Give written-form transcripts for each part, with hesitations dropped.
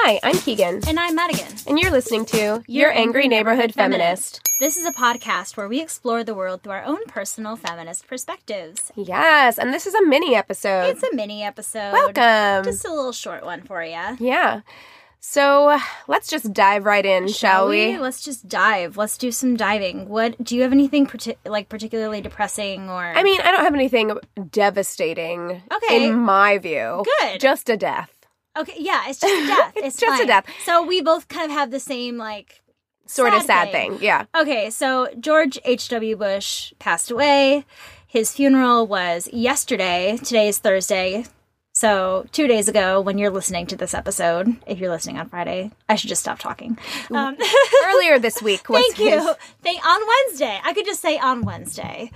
Hi, I'm Keegan. And I'm Madigan. And you're listening to Your Angry Neighborhood Feminist. This is a podcast where we explore the world through our own personal feminist perspectives. Yes, and this is a mini episode. It's a mini episode. Welcome. Just a little short one for you. Yeah. So let's just dive right in, shall we? Let's just dive. Let's do some diving. Do you have anything particularly depressing or? I mean, I don't have anything devastating in my view. Good. Just a death. Okay, yeah, it's just a death. It's just a death. So we both kind of have the same, sort of sad thing. Yeah. Okay, so George H.W. Bush passed away. His funeral was yesterday. Today is Thursday. So 2 days ago, when you're listening to this episode, if you're listening on Friday, I should just stop talking. Earlier this week was Thank you. On Wednesday. I could just say on Wednesday.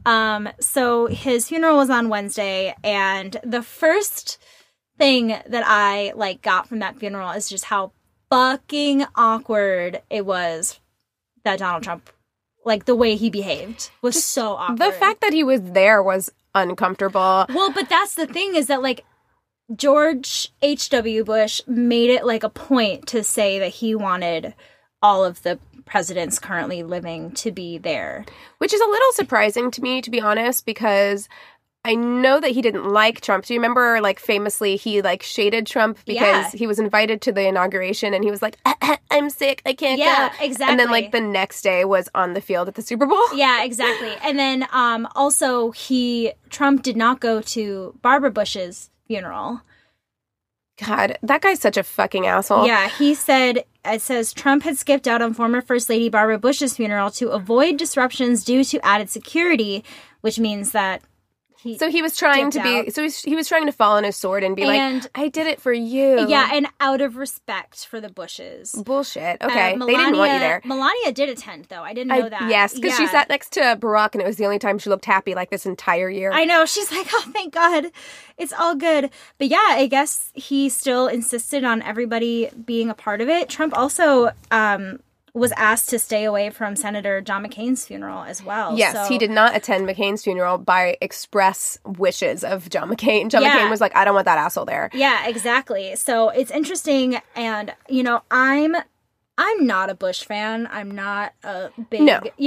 So his funeral was on Wednesday, and the first thing that I got from that funeral is just how fucking awkward it was that Donald Trump, the way he behaved was just so awkward. The fact that he was there was uncomfortable. Well, but that's the thing is that George H.W. Bush made it a point to say that he wanted all of the presidents currently living to be there. Which is a little surprising to me, to be honest, because I know that he didn't like Trump. Do you remember, famously, he, shaded Trump because he was invited to the inauguration and he was like, I'm sick, I can't go. Yeah, exactly. And then, the next day was on the field at the Super Bowl. Yeah, exactly. And then, also, Trump did not go to Barbara Bush's funeral. God, that guy's such a fucking asshole. Yeah, it says, Trump had skipped out on former First Lady Barbara Bush's funeral to avoid disruptions due to added security, which means that he was trying to fall on his sword and be I did it for you. Yeah, and out of respect for the Bushes. Bullshit. Okay, they didn't want you there. Melania did attend, though. I didn't know that. Yes, because she sat next to Barack, and it was the only time she looked happy this entire year. I know. She's like, oh, thank God. It's all good. But yeah, I guess he still insisted on everybody being a part of it. Trump also was asked to stay away from Senator John McCain's funeral as well. Yes, he did not attend McCain's funeral by express wishes of John McCain. John McCain was like, I don't want that asshole there. Yeah, exactly. So it's interesting, and, I'm not a Bush fan. I'm not a big,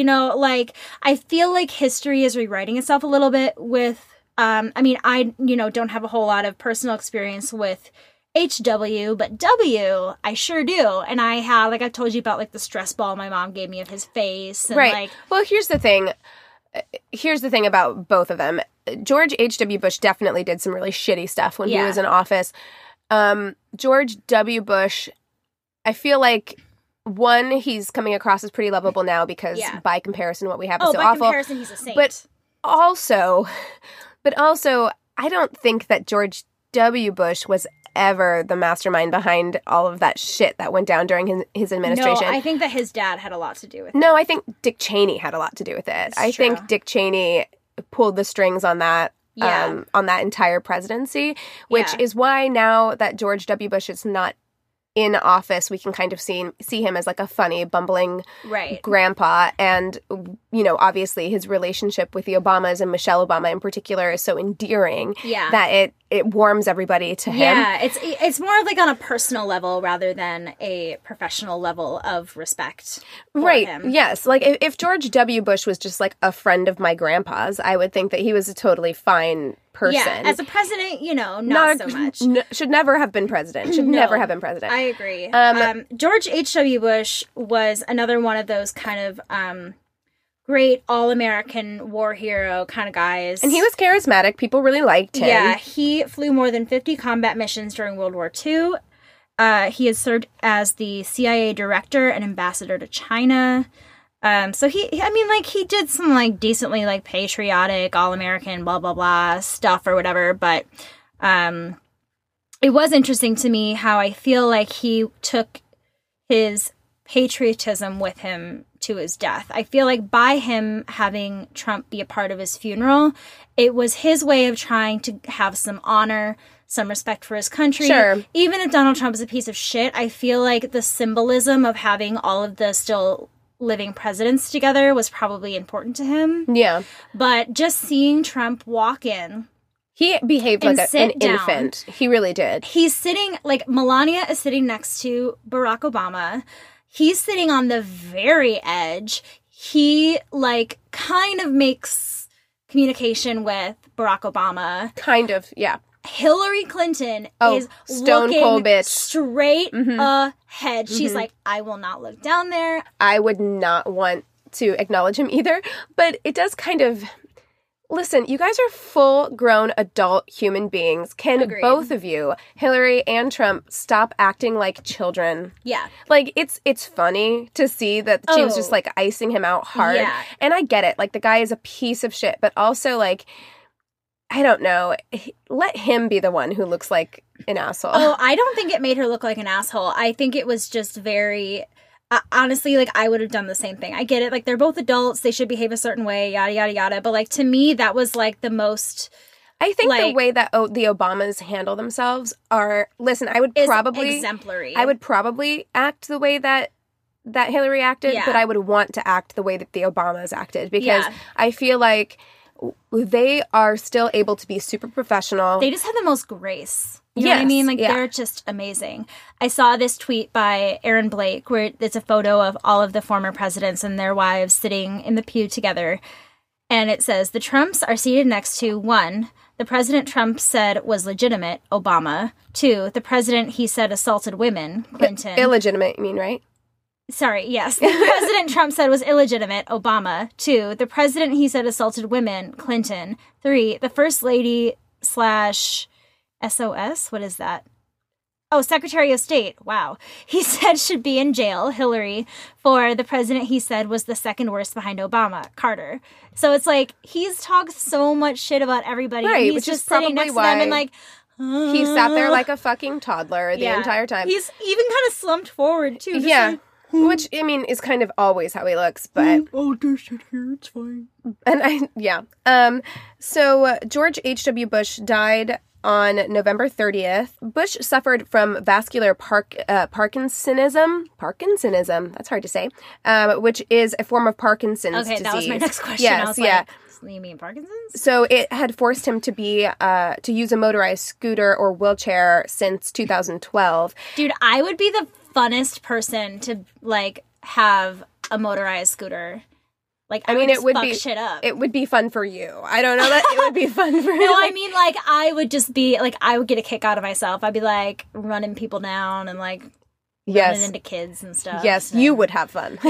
I feel like history is rewriting itself a little bit with, I don't have a whole lot of personal experience with HW, but W, I sure do. And I have, I've told you about, the stress ball my mom gave me of his face. And, right. Well, here's the thing. Here's the thing about both of them. George H.W. Bush definitely did some really shitty stuff when he was in office. George W. Bush, I feel one, he's coming across as pretty lovable now because by comparison, what we have is so awful. By comparison, he's a saint. But also, I don't think that George W. Bush was ever the mastermind behind all of that shit that went down during his administration. No, I think that his dad had a lot to do with it. No, I think Dick Cheney had a lot to do with it. I think Dick Cheney pulled the strings on that on that entire presidency, which is why now that George W. Bush is not in office, we can kind of see him as a funny, bumbling grandpa. And, obviously his relationship with the Obamas and Michelle Obama in particular is so endearing that it warms everybody to him. Yeah, it's more on a personal level rather than a professional level of respect for him. Yes. If George W. Bush was just a friend of my grandpa's, I would think that he was a totally fine person. Yeah, as a president, not so much. Should never have been president. Never have been president. I agree. George H.W. Bush was another one of those kind of great all-American war hero kind of guys. And he was charismatic. People really liked him. Yeah, he flew more than 50 combat missions during World War II. He had served as the CIA director and ambassador to China. So he did some decently patriotic, all-American, blah, blah, blah stuff or whatever. But it was interesting to me how I feel he took his patriotism with him to his death. I feel by him having Trump be a part of his funeral, it was his way of trying to have some honor, some respect for his country. Sure. Even if Donald Trump is a piece of shit, I feel the symbolism of having all of the still living presidents together was probably important to him. Yeah. But just seeing Trump walk in He behaved like an infant. He really did. He's sitting, like, Melania is sitting next to Barack Obama. He's sitting on the very edge. He, like, kind of makes communication with Barack Obama. Kind of, yeah. Hillary Clinton is stone cold bitch. Straight ahead. She's like, I will not look down there. I would not want to acknowledge him either. But it does kind of... Listen, you guys are full-grown adult human beings. Can Agreed. Both of you, Hillary and Trump, stop acting like children? Yeah. Like, it's funny to see that she was just, like, icing him out hard. Yeah. And I get it. Like, the guy is a piece of shit. But also, like, I don't know. Let him be the one who looks like an asshole. Oh, I don't think it made her look like an asshole. I think it was just very... honestly, like, I would have done the same thing. I get it. Like, they're both adults. They should behave a certain way, yada, yada, yada. But, like, to me, that was, like, the most... I think the way that the Obamas handle themselves are... Listen, I would probably... exemplary. I would probably act the way that Hillary acted, but I would want to act the way that the Obamas acted. Because I feel like they are still able to be super professional. They just have the most grace. You know what I mean? Like, they're just amazing. I saw this tweet by Aaron Blake where it's a photo of all of the former presidents and their wives sitting in the pew together. And it says, the Trumps are seated next to 1, the president Trump said was legitimate, Obama. 2, the president he said assaulted women, Clinton. Illegitimate, you mean, right? Sorry, yes. The president Trump said was illegitimate, Obama. 2, the president he said assaulted women, Clinton. 3, the first lady / SOS? What is that? Oh, Secretary of State. Wow. He said should be in jail, Hillary. 4, the president he said was the second worst behind Obama, Carter. So it's like, he's talked so much shit about everybody. Right, he's which just is probably sitting next why to them and like... he sat there like a fucking toddler the entire time. He's even kind of slumped forward, too. Yeah. Which, I mean, is kind of always how he looks, but... Oh, there's shit here, it's fine. And so George H.W. Bush died on November 30th. Bush suffered from vascular Parkinsonism, that's hard to say, which is a form of Parkinson's disease. Okay, that was my next question. Yes, I was like, you mean Parkinson's? So it had forced him to to use a motorized scooter or wheelchair since 2012. Dude, I would be the funnest person to, like, have a motorized scooter. Like, I mean, it would be shit up. It would be fun for you. I don't know that it would be fun for you. No, I mean, like, I would just be, like, I would get a kick out of myself. I'd be, like, running people down and, like, running into kids and stuff. Yes, you would have fun.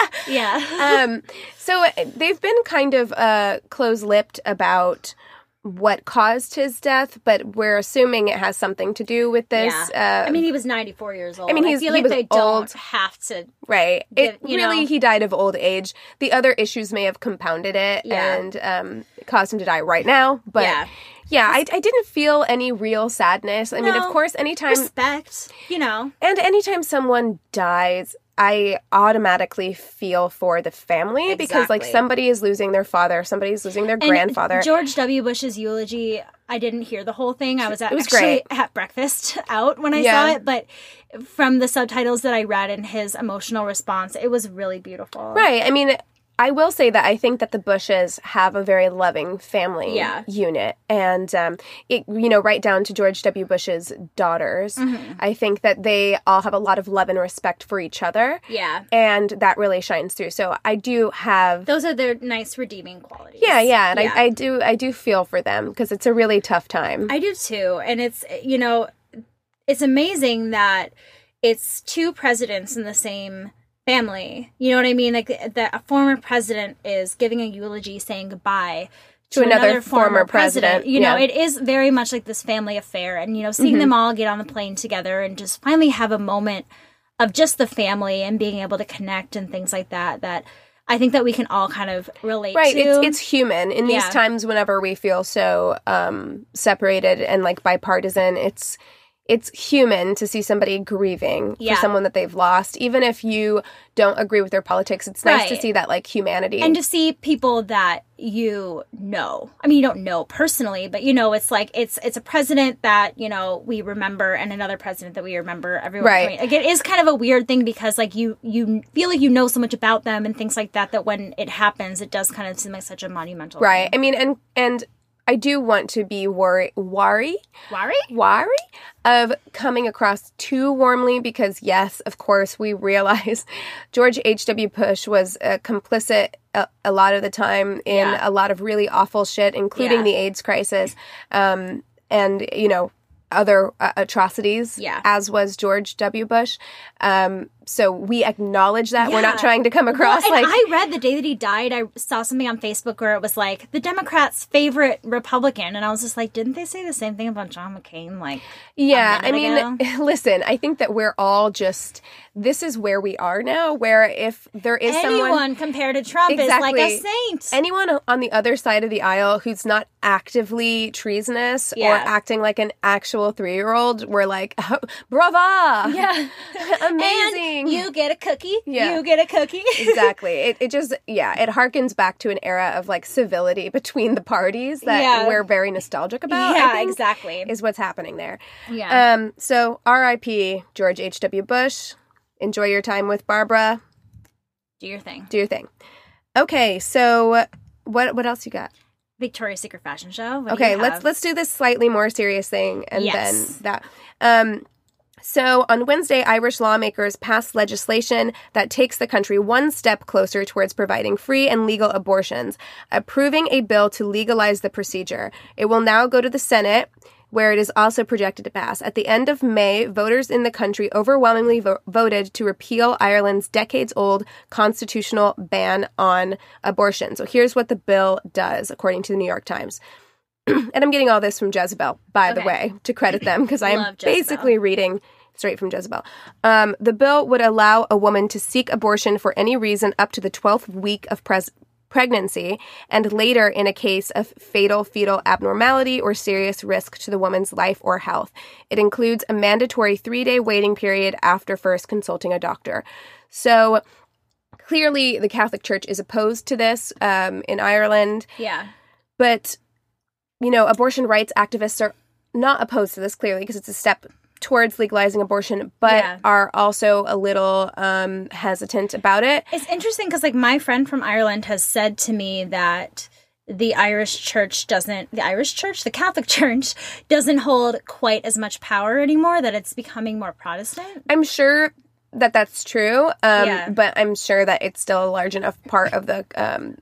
Yeah. So they've been kind of close-lipped about what caused his death, but we're assuming it has something to do with this. Yeah. I mean, he was 94 years old. I mean, I feel like they don't have to. Right. He died of old age. The other issues may have compounded it and caused him to die right now. But I didn't feel any real sadness. I mean, of course, anytime... Respect, And anytime someone dies, I automatically feel for the family because, like, somebody is losing their father, somebody's losing their grandfather. George W. Bush's eulogy, I didn't hear the whole thing. I was actually at breakfast out when I saw it, but from the subtitles that I read and his emotional response, it was really beautiful. Right. I mean, I will say that I think that the Bushes have a very loving family unit. And, right down to George W. Bush's daughters. Mm-hmm. I think that they all have a lot of love and respect for each other. Yeah. And that really shines through. So I do have... Those are their nice redeeming qualities. Yeah. And I do feel for them because it's a really tough time. I do too. And it's, it's amazing that it's 2 presidents in the same... family. You know what I mean? Like, a former president is giving a eulogy saying goodbye to another former president. It is very much like this family affair. And, seeing them all get on the plane together and just finally have a moment of just the family and being able to connect and things like that I think that we can all kind of relate to. Right. It's human. In these times whenever we feel so separated and, like, bipartisan, it's human to see somebody grieving for someone that they've lost. Even if you don't agree with their politics, it's nice to see that, like, humanity. And to see people that you know. I mean, you don't know personally, but, it's like, it's a president that, we remember and another president that we remember everyone. Right. Like, it is kind of a weird thing because, like, you feel like you know so much about them and things like that when it happens, it does kind of seem like such a monumental thing. I mean, and I do want to be wary of coming across too warmly because, yes, of course, we realize George H.W. Bush was complicit a lot of the time in a lot of really awful shit, including the AIDS crisis, and, you know, other atrocities, as was George W. Bush. So we acknowledge that. We're not trying to come across like... I read the day that he died, I saw something on Facebook where it was like, the Democrats' favorite Republican. And I was just like, didn't they say the same thing about John McCain? Like, I mean, listen, I think that we're all just... This is where we are now, where if there is anyone compared to Trump is like a saint. Anyone on the other side of the aisle who's not actively treasonous or acting like an actual 3-year-old, we're like, oh, brava! Yeah. Amazing! And you get a cookie. Yeah. You get a cookie. Exactly. It just, it harkens back to an era of like civility between the parties that we're very nostalgic about. Yeah, I think, exactly. Is what's happening there. Yeah. So R.I.P. George H.W. Bush. Enjoy your time with Barbara. Do your thing. Okay, so what else you got? Victoria's Secret fashion show. Okay, let's do this slightly more serious thing and then that. So on Wednesday, Irish lawmakers passed legislation that takes the country one step closer towards providing free and legal abortions, approving a bill to legalize the procedure. It will now go to the Senate, where it is also projected to pass. At the end of May, voters in the country overwhelmingly voted to repeal Ireland's decades-old constitutional ban on abortion. So here's what the bill does, according to the New York Times. And I'm getting all this from Jezebel, by the way, to credit them, because I'm basically reading straight from Jezebel. The bill would allow a woman to seek abortion for any reason up to the 12th week of pregnancy, and later in a case of fatal fetal abnormality or serious risk to the woman's life or health. It includes a mandatory 3-day waiting period after first consulting a doctor. So clearly the Catholic Church is opposed to this in Ireland. Yeah. But, you know, abortion rights activists are not opposed to this, clearly, because it's a step towards legalizing abortion, but are also a little hesitant about it. It's interesting because, like, my friend from Ireland has said to me that the Catholic Church doesn't hold quite as much power anymore, that it's becoming more Protestant. I'm sure that that's true, but I'm sure that it's still a large enough part of the...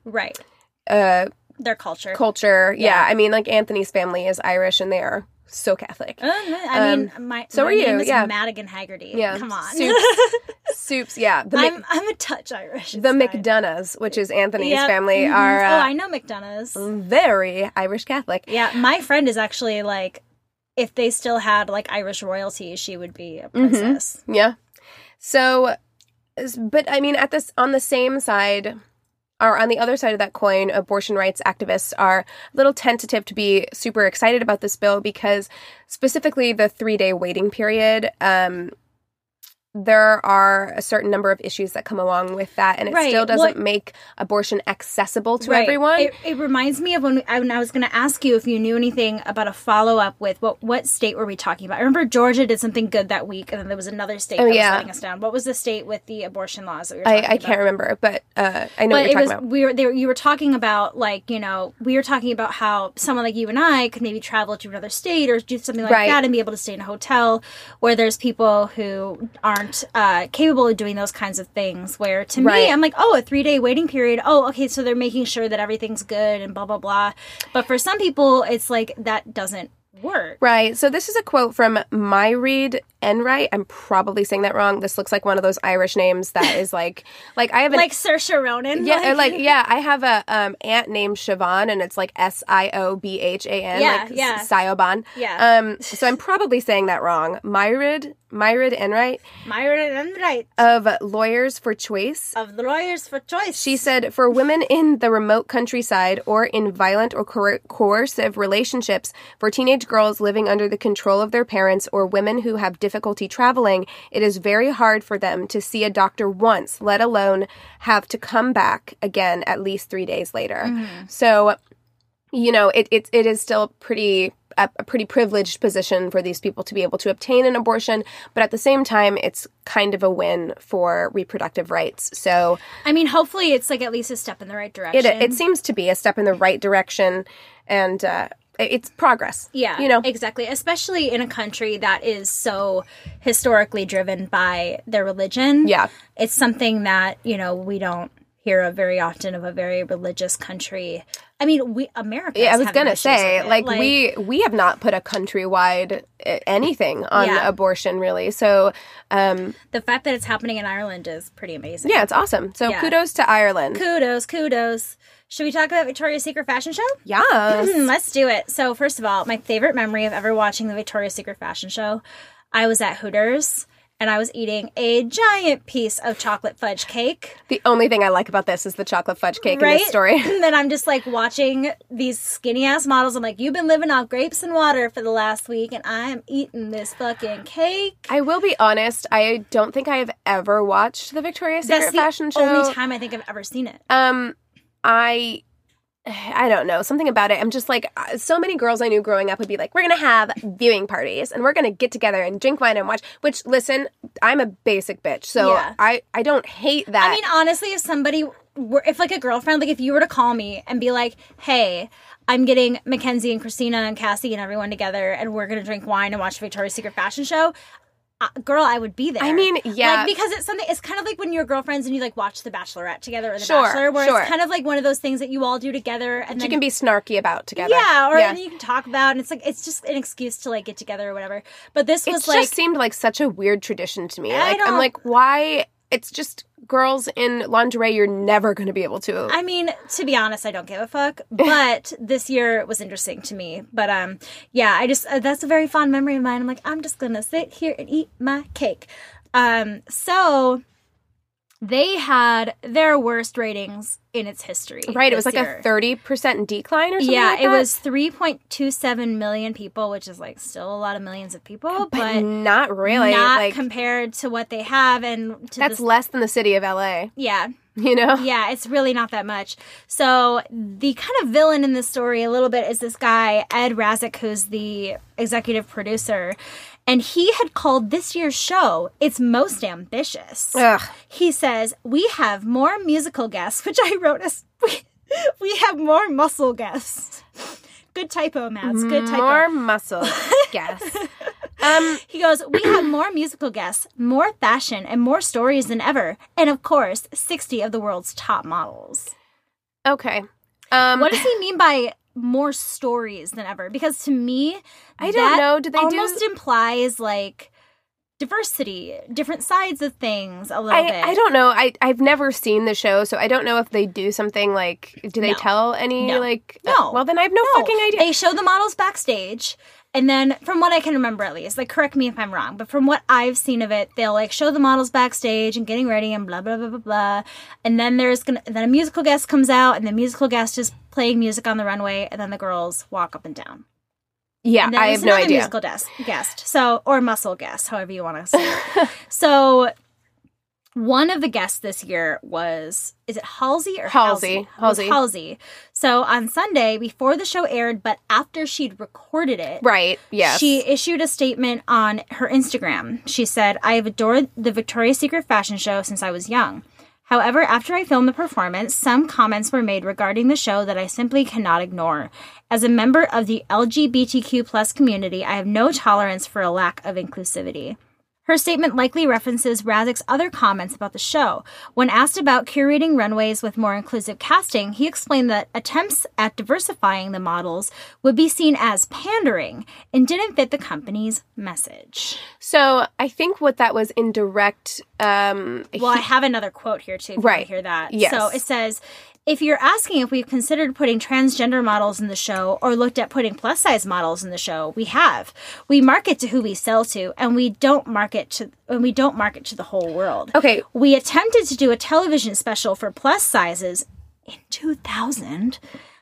their culture. Yeah. I mean, like, Anthony's family is Irish, and they are so Catholic. I mean, my name is Madigan Haggerty. Yeah. Come on. Soups, yeah. I'm a touch Irish. The McDonoughs, which is Anthony's family, are... I know McDonoughs. Very Irish Catholic. Yeah, my friend is actually, like, if they still had, like, Irish royalty, she would be a princess. Mm-hmm. Yeah. So, but, I mean, on the same side... Or on the other side of that coin, abortion rights activists are a little tentative to be super excited about this bill because specifically the 3-day waiting period, there are a certain number of issues that come along with that, and it still doesn't make abortion accessible to everyone. It reminds me of when I was going to ask you if you knew anything about a follow-up with what state were we talking about? I remember Georgia did something good that week, and then there was another state that was letting us down. What was the state with the abortion laws that we were talking about? I can't remember, but I know what you're talking about. You were talking about, like, you know, we were talking about how someone like you and I could maybe travel to another state or do something like that and be able to stay in a hotel where there's people who aren't capable of doing those kinds of things, where to me I'm like, oh, a 3-day waiting period, oh, okay, so they're making sure that everything's good and blah blah blah. But for some people it's like that doesn't work. Right. So this is a quote from Mairead Enright. I'm probably saying that wrong. This looks like one of those Irish names that is like I have like Saoirse Ronan. Yeah, I have a aunt named Siobhan, and it's like Siobhan, Siobhan. Yeah. So I'm probably saying that wrong. Mairead Enright. Mairead Enright. Of Lawyers for Choice. She said, for women in the remote countryside or in violent or coercive relationships, for teenage girls living under the control of their parents, or women who have difficulty traveling, it is very hard for them to see a doctor once, let alone have to come back again at least 3 days later. Mm-hmm. So, you know, it is still a pretty privileged position for these people to be able to obtain an abortion, but at the same time, it's kind of a win for reproductive rights. So, I mean, hopefully it's like at least a step in the right direction. It seems to be a step in the right direction, and it's progress. Yeah, exactly. Especially in a country that is so historically driven by their religion. Yeah. It's something that, we don't hear of very often, of a very religious country. I mean, America. Yeah, I was gonna say, we have not put a countrywide anything on abortion, really. So the fact that it's happening in Ireland is pretty amazing. Yeah, it's awesome. So kudos to Ireland. Kudos. Should we talk about Victoria's Secret fashion show? Yes. Let's do it. So first of all, my favorite memory of ever watching the Victoria's Secret fashion show, I was at Hooters. And I was eating a giant piece of chocolate fudge cake. The only thing I like about this is the chocolate fudge cake in this story. And then I'm just watching these skinny ass models. I'm like, you've been living off grapes and water for the last week, and I'm eating this fucking cake. I will be honest, I don't think I have ever watched the Victoria's Secret fashion show. That's the only time I think I've ever seen it. I don't know. Something about it. I'm just so many girls I knew growing up would be like, we're going to have viewing parties and we're going to get together and drink wine and watch, which, listen, I'm a basic bitch. So I don't hate that. I mean, honestly, if a girlfriend, if you were to call me and be like, hey, I'm getting Mackenzie and Christina and Cassie and everyone together and we're going to drink wine and watch the Victoria's Secret fashion show, girl, I would be there. I mean, yeah. Because it's kind of like when you're girlfriends and you watch The Bachelorette together or The Bachelor, where it's kind of like one of those things that you all do together. And then you can be snarky about together. Yeah, or then you can talk about, and it's just an excuse to get together or whatever. But this was just seemed like such a weird tradition to me. I'm like, why? It's just girls in lingerie you're never going to be able to. I mean, to be honest, I don't give a fuck. But this year was interesting to me. But I just that's a very fond memory of mine. I'm like, I'm just going to sit here and eat my cake. So they had their worst ratings in its history. Right, it was a 30% decline or something like that? Yeah, it was 3.27 million people, which is still a lot of millions of people. But not really. Not compared to what they have. And that's less than the city of LA. Yeah. Yeah, it's really not that much. So the kind of villain in this story a little bit is this guy, Ed Razek, who's the executive producer. And he had called this year's show its most ambitious. Ugh. He says, we have more musical guests, which I wrote as, we have more muscle guests. Good typo, Mads. Good typo. More muscle guests. He goes, we have more musical guests, more fashion, and more stories than ever. And of course, 60 of the world's top models. Okay. What does he mean by more stories than ever? Because to me, I don't know. Do they almost implies diversity, different sides of things a little bit. I don't know. I've never seen the show, so I don't know if they do something do they tell any No. Well, then I have no fucking idea. They show the models backstage. And then, from what I can remember at least, correct me if I'm wrong, but from what I've seen of it, they'll show the models backstage and getting ready and blah, blah, blah, blah, blah. And then then a musical guest comes out, and the musical guest is playing music on the runway, and then the girls walk up and down. Yeah, and then I have no idea. Musical guest. So, or muscle guest, however you want to say it. So, one of the guests this year is it Halsey or Halsey? Halsey. So on Sunday, before the show aired, but after she'd recorded it. Right, yes. She issued a statement on her Instagram. She said, I have adored the Victoria's Secret fashion show since I was young. However, after I filmed the performance, some comments were made regarding the show that I simply cannot ignore. As a member of the LGBTQ+ community, I have no tolerance for a lack of inclusivity. Her statement likely references Razek's other comments about the show. When asked about curating runways with more inclusive casting, he explained that attempts at diversifying the models would be seen as pandering and didn't fit the company's message. So I think what that was in direct... I have another quote here, too, if you hear that. Yes. So it says... If you're asking if we've considered putting transgender models in the show or looked at putting plus-size models in the show, we have. We market to who we sell to, and we don't market to the whole world. Okay. We attempted to do a television special for plus sizes in 2000.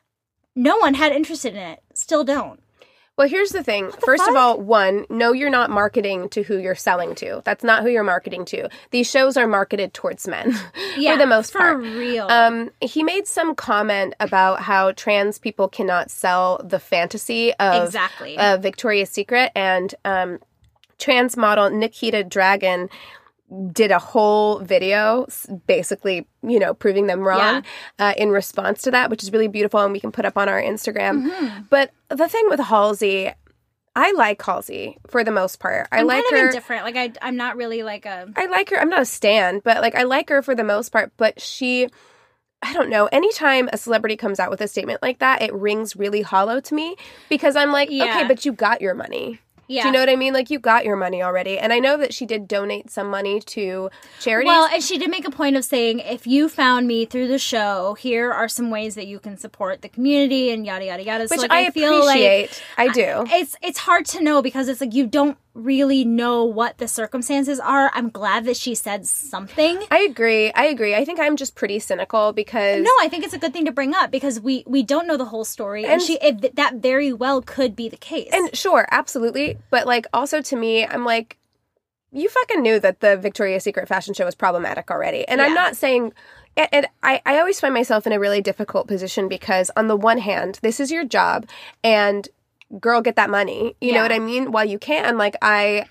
No one had interest in it. Still don't. Well, here's the thing. First of all, no, you're not marketing to who you're selling to. That's not who you're marketing to. These shows are marketed towards men for the most part. For real. He made some comment about how trans people cannot sell the fantasy of Victoria's Secret, and trans model Nikita Dragun did a whole video basically, you know, proving them wrong in response to that, which is really beautiful, and we can put up on our Instagram. Mm-hmm. But the thing with Halsey, I like Halsey for the most part. I'm like kind of her. Indifferent. Like I'm not really like a. I like her. I'm not a stan, but like I like her for the most part. But I don't know. Anytime a celebrity comes out with a statement like that, it rings really hollow to me because I'm like, okay, but you got your money. Yeah. Do you know what I mean? Like, you got your money already. And I know that she did donate some money to charities. Well, and she did make a point of saying, if you found me through the show, here are some ways that you can support the community and yada, yada, yada. Which so, like, I feel appreciate. Like, I do. It's hard to know because it's like you don't really know what the circumstances are. I'm glad that she said something. I agree. I think I'm just pretty cynical because... No, I think it's a good thing to bring up because we don't know the whole story. And that very well could be the case. And sure, absolutely. But, like, also to me, I'm like, you fucking knew that the Victoria's Secret fashion show was problematic already. And I'm not saying... And I always find myself in a really difficult position because on the one hand, this is your job and... girl, get that money. You know what I mean? While you can, like, I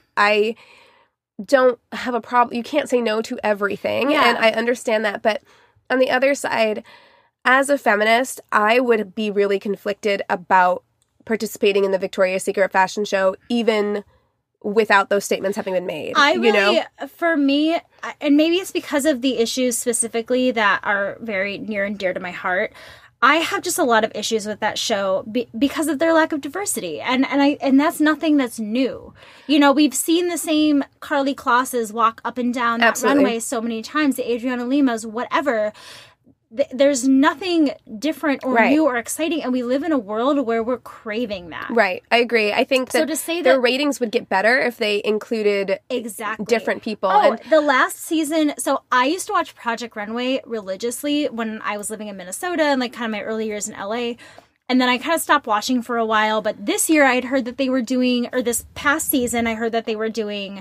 don't have a problem. You can't say no to everything. Yeah. And I understand that. But on the other side, as a feminist, I would be really conflicted about participating in the Victoria's Secret fashion show, even without those statements having been made. For me, and maybe it's because of the issues specifically that are very near and dear to my heart, I have just a lot of issues with that show because of their lack of diversity. And that's nothing that's new. You know, we've seen the same Karlie Klosses walk up and down that runway so many times, the Adriana Limas, whatever. There's nothing different or new or exciting, and we live in a world where we're craving that. Right. I agree. I think that, to say their ratings would get better if they included different people. Oh, the last season, so I used to watch Project Runway religiously when I was living in Minnesota and like kind of my early years in LA. And then I kind of stopped watching for a while, but this year I had heard that they were doing, or this past season I heard that they were doing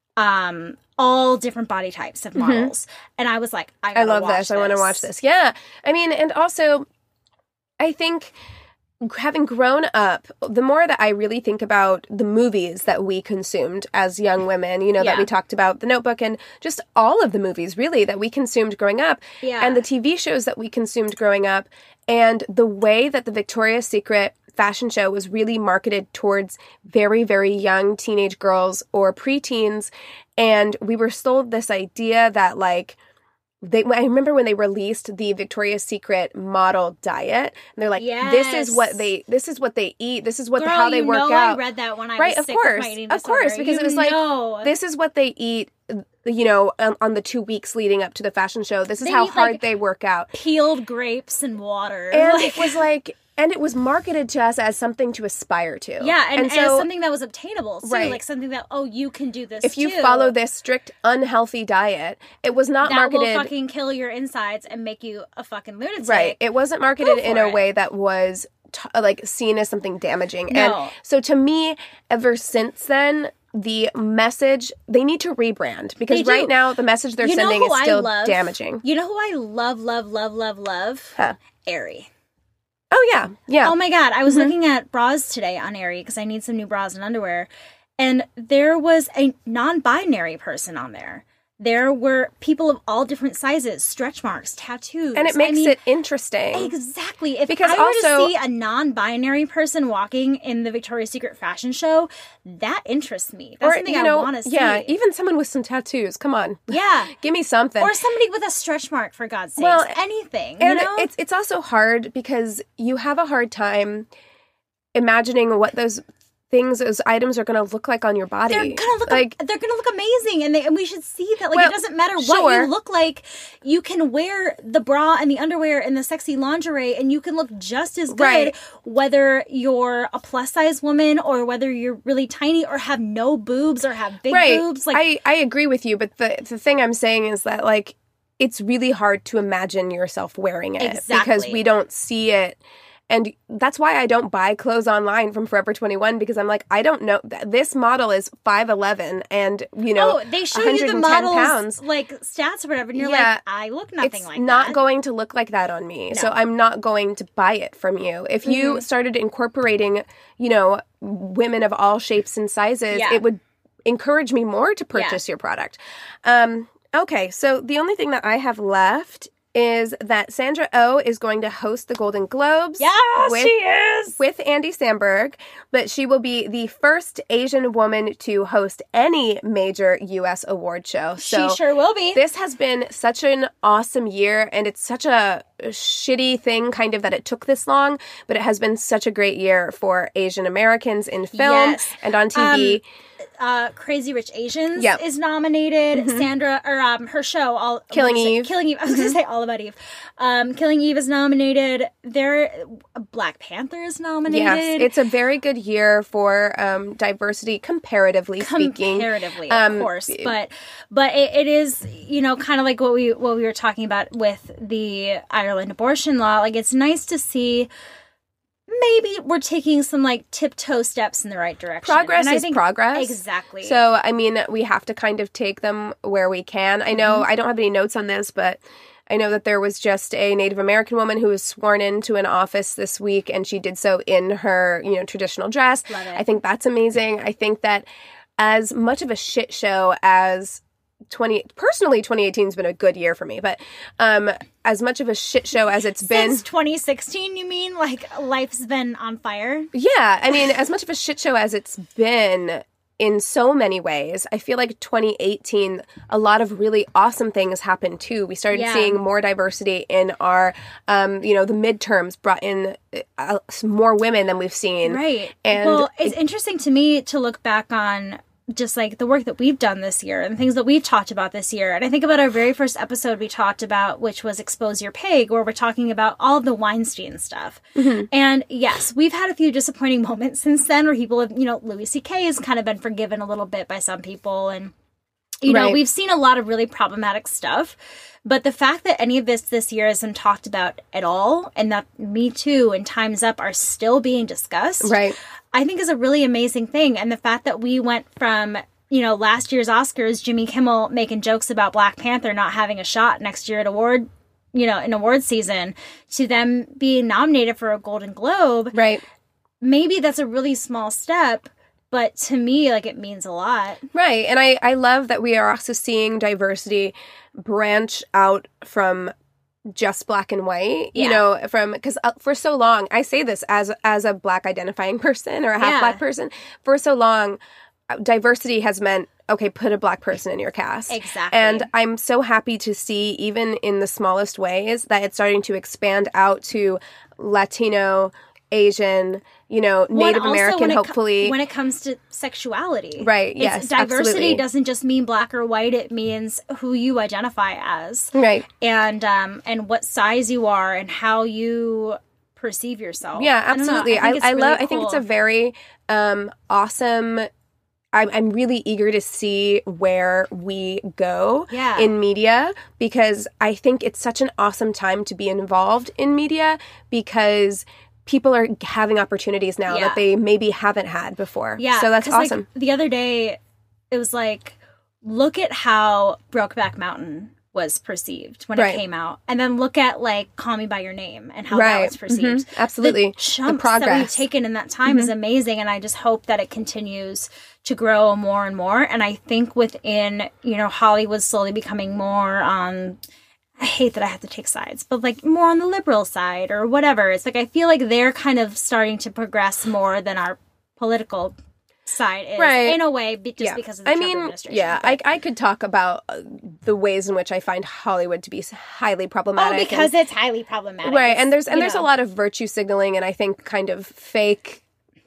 all different body types of models. And I was like, I love this. I want to watch this. Yeah. I mean, and also, I think having grown up, the more that I really think about the movies that we consumed as young women, you know, that we talked about, The Notebook, and just all of the movies, really, that we consumed growing up, and the TV shows that we consumed growing up, and the way that the Victoria's Secret fashion show was really marketed towards very, very young teenage girls or preteens. And we were sold this idea that, like, I remember when they released the Victoria's Secret model diet, and they're like, this is what they eat. This is how they work out. I read that when I was sick with my eating disorder. Of course, because it was like, this is what they eat, you know, on the 2 weeks leading up to the fashion show. This is how hard they work out. Peeled grapes and water. And it was like... And it was marketed to us as something to aspire to. Yeah, and so, as something that was obtainable, too. Right. Like something that, you can do this, if you follow this strict, unhealthy diet, it was not marketed... That will fucking kill your insides and make you a fucking lunatic. Right. It wasn't marketed in a way that was, seen as something damaging. No. And so to me, ever since then... the message, they need to rebrand because right now the message they're sending is still damaging. You know who I love? Huh. Aerie. Oh, yeah. Yeah. Oh, my God. I was looking at bras today on Aerie because I need some new bras and underwear. And there was a non-binary person on there. There were people of all different sizes, stretch marks, tattoos. And it makes it interesting. Exactly. If I were to see a non-binary person walking in the Victoria's Secret fashion show, that interests me. That's something I want to see. Yeah, even someone with some tattoos. Come on. Yeah. Give me something. Or somebody with a stretch mark, for God's sakes. Anything. And it's also hard because you have a hard time imagining what those items are going to look like on your body. They're going to look amazing, and we should see that. Like, it doesn't matter what you look like. You can wear the bra and the underwear and the sexy lingerie, and you can look just as good, whether you're a plus size woman or whether you're really tiny or have no boobs or have big boobs. Like, I agree with you, but the thing I'm saying is that, like, it's really hard to imagine yourself wearing it because we don't see it. And that's why I don't buy clothes online from Forever 21 because I'm like, I don't know. This model is 5'11" and, they show you the model's pounds. Like stats or whatever. And you're like, I look nothing like that. It's not going to look like that on me. No. So I'm not going to buy it from you. If you started incorporating, women of all shapes and sizes, encourage me more to purchase your product. Okay, so the only thing that I have left is that Sandra Oh is going to host the Golden Globes. Yes, she is! With Andy Samberg, but she will be the first Asian woman to host any major U.S. award show. So she sure will be. This has been such an awesome year, and it's such a shitty thing kind of that it took this long, but it has been such a great year for Asian Americans in film and on TV. Crazy Rich Asians is nominated. Sandra, or her show, Killing Eve. I was going to say All About Eve. Killing Eve is nominated. Black Panther is nominated. Yes, it's a very good year for diversity, comparatively speaking. Comparatively, of course, but it is, you know, kind of like what we were talking about with the Ireland abortion law. Like, it's nice to see. Maybe we're taking some like tiptoe steps in the right direction. Progress is progress. Exactly. So, I mean, we have to kind of take them where we can. I know I don't have any notes on this, but I know that there was just a Native American woman who was sworn into an office this week, and she did so in her, you know, traditional dress. Love it. I think that's amazing. I think that as much of a shit show as 2018 has been a good year for me, but as much of a shit show as it's been since 2016, you mean? Like, life's been on fire? Yeah, I mean, as much of a shit show as it's been in so many ways, I feel like 2018, a lot of really awesome things happened too. We started seeing more diversity in our, you know, the midterms brought in more women than we've seen. Right. And well, it's interesting to me to look back on just like the work that we've done this year and things that we've talked about this year. And I think about our very first episode we talked about, which was Expose Your Pig, where we're talking about all of the Weinstein stuff. And yes, we've had a few disappointing moments since then where people have, you know, Louis C.K. has kind of been forgiven a little bit by some people. And, you know, we've seen a lot of really problematic stuff. But the fact that any of this year isn't talked about at all, and that Me Too and Time's Up are still being discussed, I think is a really amazing thing. And the fact that we went from, you know, last year's Oscars, Jimmy Kimmel making jokes about Black Panther not having a shot next year at award season, to them being nominated for a Golden Globe. Right. Maybe that's a really small step, but to me, like, it means a lot. Right. And I love that we are also seeing diversity branch out from just black and white, you know, because for so long, I say this as a Black identifying person or a half Black person, for so long, diversity has meant, okay, put a Black person in your cast. Exactly. And I'm so happy to see, even in the smallest ways, that it's starting to expand out to Latino, Asian, you know, Native American, hopefully. When it comes to sexuality. Right, yes, diversity absolutely. Doesn't just mean black or white, it means who you identify as. Right. And what size you are and how you perceive yourself. Yeah, absolutely. I think it's a very awesome... I'm really eager to see where we go in media, because I think it's such an awesome time to be involved in media, because people are having opportunities now that they maybe haven't had before. Yeah. So that's awesome. Like, the other day, it was like, look at how Brokeback Mountain was perceived when it came out. And then look at, like, Call Me By Your Name and how that was perceived. Absolutely. The jumps that we've taken in that time is amazing, and I just hope that it continues to grow more and more. And I think within, you know, Hollywood slowly becoming more on... I hate that I have to take sides, but like more on the liberal side or whatever. It's like I feel like they're kind of starting to progress more than our political side is, in a way, just because of the Trump administration. Yeah, I could talk about the ways in which I find Hollywood to be highly problematic. Oh, because it's highly problematic, right? And there's a lot of virtue signaling, and I think kind of fake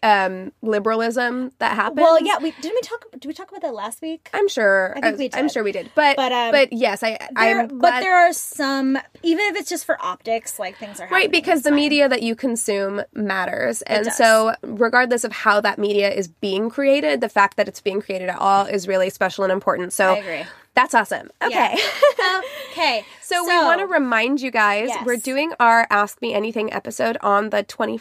liberalism that happens. Well, yeah, did we talk about that last week? I'm sure. I think we did. I'm sure we did. But yes, but there are some, even if it's just for optics, like things are happening. Right, because the media that you consume matters. And so regardless of how that media is being created, the fact that it's being created at all is really special and important. So I agree. That's awesome. Okay. Yeah. Okay. So we want to remind you guys, we're doing our Ask Me Anything episode on the 21st,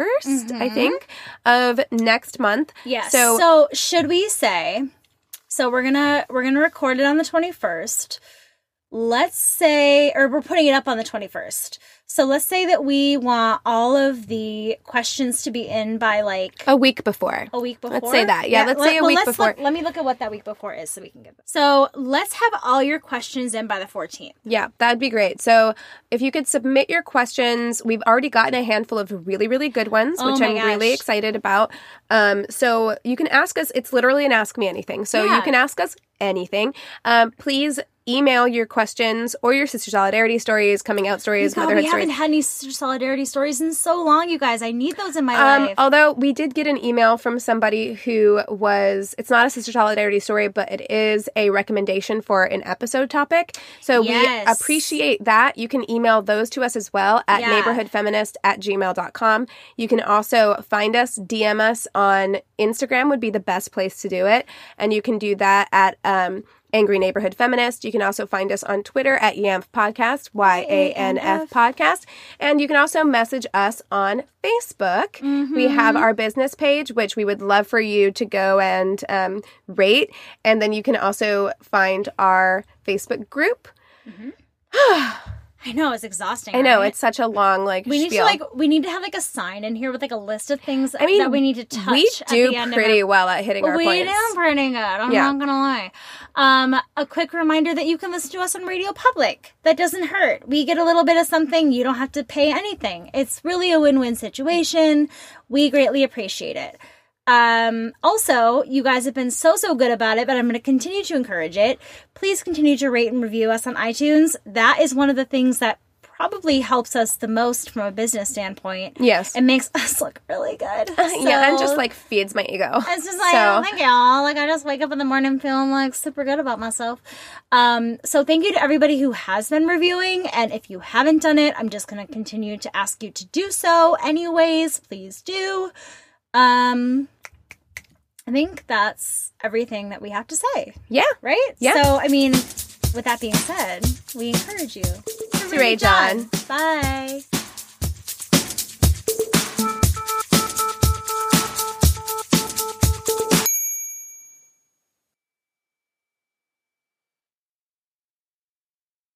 I think, of next month. Yes. So should we say, so we're gonna record it on the 21st. let's say, or we're putting it up on the 21st. So let's say that we want all of the questions to be in by like a week before. A week before? Let's say that. Yeah, let's say a week before. Let me look at what that week before is so we can get that. So let's have all your questions in by the 14th. Yeah, that'd be great. So if you could submit your questions, we've already gotten a handful of really, really good ones, which I'm really excited about. So you can ask us. It's literally an Ask Me Anything. So you can ask us anything. Please email your questions or your sister solidarity stories, coming out stories, motherhood stories. We haven't had any sister solidarity stories in so long, you guys. I need those in my life. Although we did get an email from somebody who it's not a sister solidarity story, but it is a recommendation for an episode topic. So we appreciate that. You can email those to us as well at neighborhoodfeminist@gmail.com. You can also find us, DM us on Instagram would be the best place to do it. And you can do that at Angry Neighborhood Feminist. You can also find us on Twitter at YANF Podcast, YANF Podcast. And you can also message us on Facebook. Mm-hmm. We have our business page, which we would love for you to go and rate. And then you can also find our Facebook group. Mm-hmm. I know, it's exhausting. I know, it's such a long spiel. We need to have a sign in here with a list of things that we need to touch. We do pretty well at hitting our points. We do pretty good. I'm not gonna lie. A quick reminder that you can listen to us on Radio Public. That doesn't hurt. We get a little bit of something. You don't have to pay anything. It's really a win-win situation. We greatly appreciate it. Also, you guys have been so good about it, but I'm going to continue to encourage it. Please continue to rate and review us on iTunes. That is one of the things that probably helps us the most from a business standpoint. Yes. It makes us look really good. And just feeds my ego. It's just oh, thank y'all. I just wake up in the morning feeling super good about myself. So thank you to everybody who has been reviewing. And if you haven't done it, I'm just going to continue to ask you to do so anyways. Please do. I think that's everything that we have to say. Yeah. Right? Yeah. So, with that being said, we encourage you to rage on. Bye.